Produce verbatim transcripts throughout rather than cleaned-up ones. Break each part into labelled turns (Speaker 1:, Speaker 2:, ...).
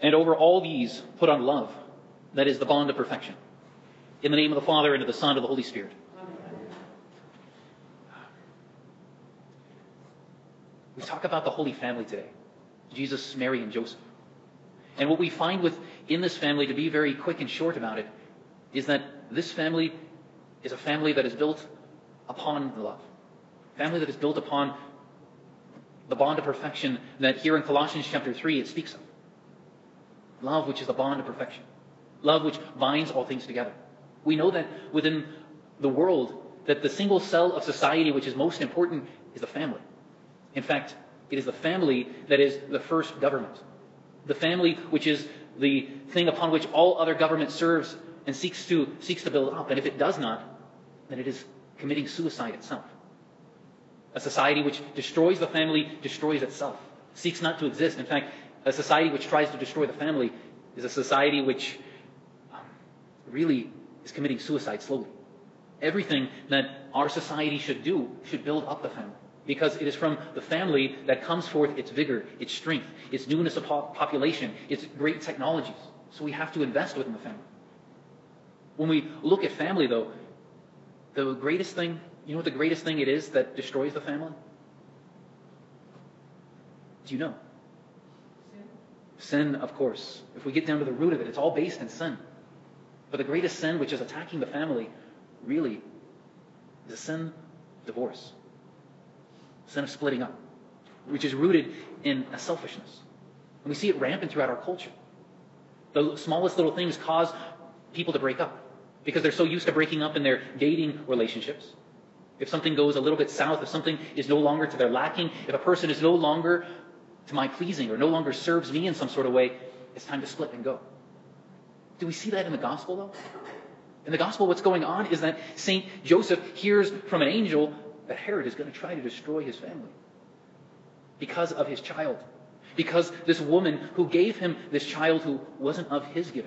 Speaker 1: And over all these, put on love, that is the bond of perfection. In the name of the Father, and of the Son, and of the Holy Spirit. We talk about the Holy Family today. Jesus, Mary, and Joseph. And what we find within this family, to be very quick and short about it, is that this family is a family that is built upon love. A family that is built upon the bond of perfection that here in Colossians chapter three it speaks of. Love, which is the bond of perfection. Love, which binds all things together. We know that within the world, that the single cell of society which is most important is the family. In fact, it is the family that is the first government. The family which is the thing upon which all other government serves and seeks to seeks to build up. And if it does not, then it is committing suicide itself. A society which destroys the family destroys itself, seeks not to exist. In fact, a society which tries to destroy the family is a society which um, really is committing suicide slowly. Everything that our society should do should build up the family, because it is from the family that comes forth its vigor, its strength, its newness of po- population, its great technologies. So we have to invest within the family. When we look at family, though, the greatest thing, you know what the greatest thing it is that destroys the family? Do you know? Sin. Sin, of course. If we get down to the root of it, it's all based in sin. But the greatest sin, which is attacking the family, really is a sin of divorce. Sin of splitting up, which is rooted in a selfishness. And we see it rampant throughout our culture. The smallest little things cause people to break up because they're so used to breaking up in their dating relationships. If something goes a little bit south, if something is no longer to their liking, if a person is no longer to my pleasing or no longer serves me in some sort of way, it's time to split and go. Do we see that in the gospel, though? In the gospel, what's going on is that Saint Joseph hears from an angel that Herod is going to try to destroy his family because of his child, because this woman who gave him this child who wasn't of his giving.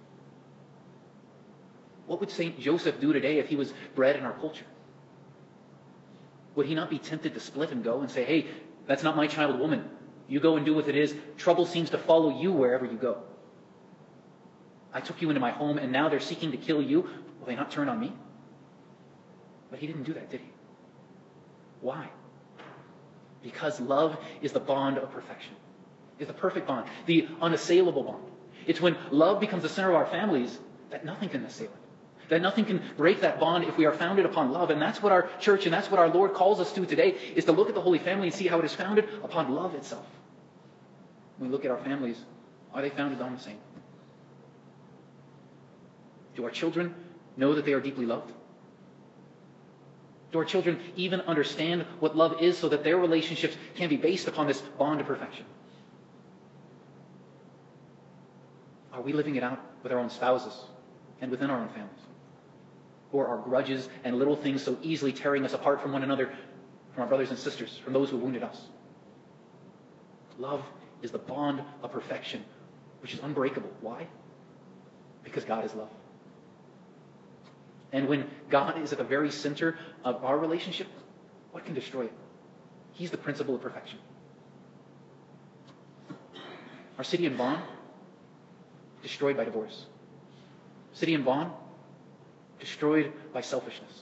Speaker 1: What would Saint Joseph do today if he was bred in our culture? Would he not be tempted to split and go and say, hey, that's not my child, woman. You go and do what it is. Trouble seems to follow you wherever you go. I took you into my home and now they're seeking to kill you. Will they not turn on me? But he didn't do that, did he? Why? Because love is the bond of perfection. It's the perfect bond, the unassailable bond. It's when love becomes the center of our families that nothing can assail it. That nothing can break that bond if we are founded upon love. And that's what our church and that's what our Lord calls us to today, is to look at the Holy Family and see how it is founded upon love itself. When we look at our families, are they founded on the same? Do our children know that they are deeply loved? Do our children even understand what love is so that their relationships can be based upon this bond of perfection? Are we living it out with our own spouses and within our own families? Or are grudges and little things so easily tearing us apart from one another, from our brothers and sisters, from those who wounded us? Love is the bond of perfection, which is unbreakable. Why? Because God is love. And when God is at the very center of our relationship, what can destroy it? He's the principle of perfection. Our city in Vaughan, destroyed by divorce. City in Vaughan, destroyed by selfishness.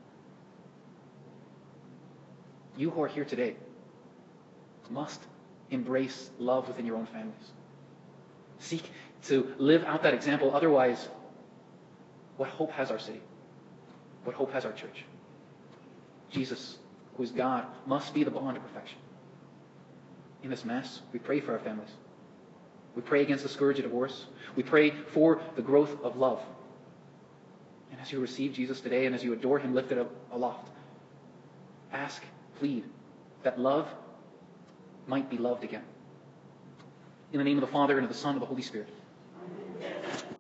Speaker 1: You who are here today must embrace love within your own families. Seek to live out that example. Otherwise, what hope has our city? What hope has our church? Jesus, who is God, must be the bond of perfection. In this Mass, we pray for our families. We pray against the scourge of divorce. We pray for the growth of love. And as you receive Jesus today and as you adore him lifted up aloft, ask, plead, that love might be loved again. In the name of the Father, and of the Son, and of the Holy Spirit.